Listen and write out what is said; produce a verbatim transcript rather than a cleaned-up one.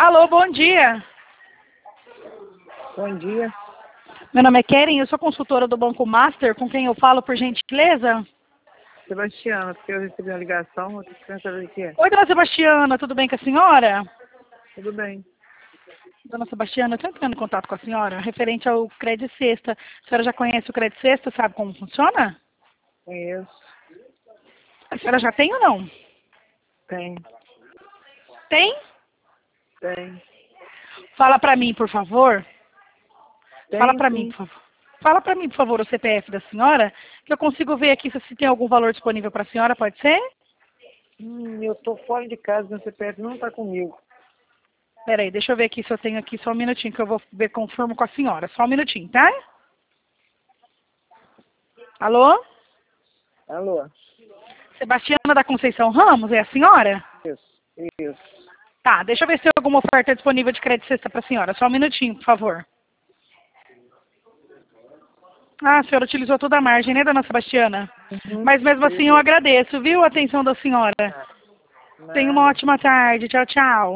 Alô, bom dia. Bom dia. Meu nome é Keren, eu sou consultora do Banco Master, com quem eu falo, por gentileza? Sebastiana, porque eu recebi uma ligação, eu tô querendo saber o que é. Oi, dona Sebastiana, tudo bem com a senhora? Tudo bem. Dona Sebastiana, eu estou entrando em contato com a senhora, referente ao Crédito Sexta. A senhora já conhece o Crédito Sexta, sabe como funciona? Conheço. A senhora já tem ou não? Tem. Tem? Tem. Fala pra mim, por favor. Tem, Fala pra mim, sim. por favor. Fala pra mim, por favor, o C P F da senhora, que eu consigo ver aqui se se tem algum valor disponível pra senhora, pode ser? Hum, eu tô fora de casa, meu C P F não tá comigo. Peraí, deixa eu ver aqui se eu tenho aqui só um minutinho, que eu vou ver, confirmo com a senhora. Só um minutinho, tá? Alô? Alô? Sebastiana da Conceição Ramos, é a senhora? Isso, isso. Tá, deixa eu ver se tem alguma oferta disponível de crédito sexta pra senhora. Só um minutinho, por favor. Ah, a senhora utilizou toda a margem, né, dona Sebastiana? Uhum. Mas mesmo assim eu agradeço, viu, a atenção da senhora. Nada. Tenha uma ótima tarde. Tchau, tchau.